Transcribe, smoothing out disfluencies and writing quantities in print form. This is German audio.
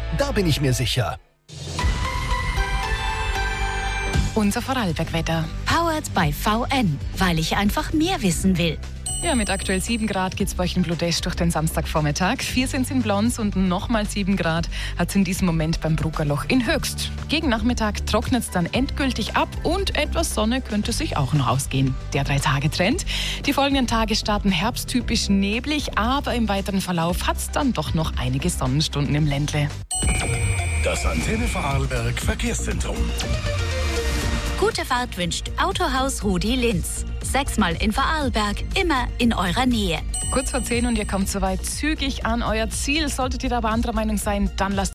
Da bin ich mir sicher. Unser Vorarlberg-Wetter. Powered by VN, weil ich einfach mehr wissen will. Ja, mit aktuell 7 Grad geht's bei euch in Bludesch durch den Samstagvormittag. 4 sind es in Blons und nochmal 7 Grad hat es in diesem Moment beim Bruggerloch in Höchst. Gegen Nachmittag trocknet es dann endgültig ab und etwas Sonne könnte sich auch noch ausgehen. Der 3-Tage-Trend. Die folgenden Tage starten herbsttypisch neblig, aber im weiteren Verlauf hat es dann doch noch einige Sonnenstunden im Ländle. Das Antenne Vorarlberg Verkehrszentrum. Gute Fahrt wünscht Autohaus Rudi Linz. 6-mal in Vorarlberg, immer in eurer Nähe. Kurz vor 10 und ihr kommt soweit zügig an euer Ziel. Solltet ihr da aber anderer Meinung sein, dann lasst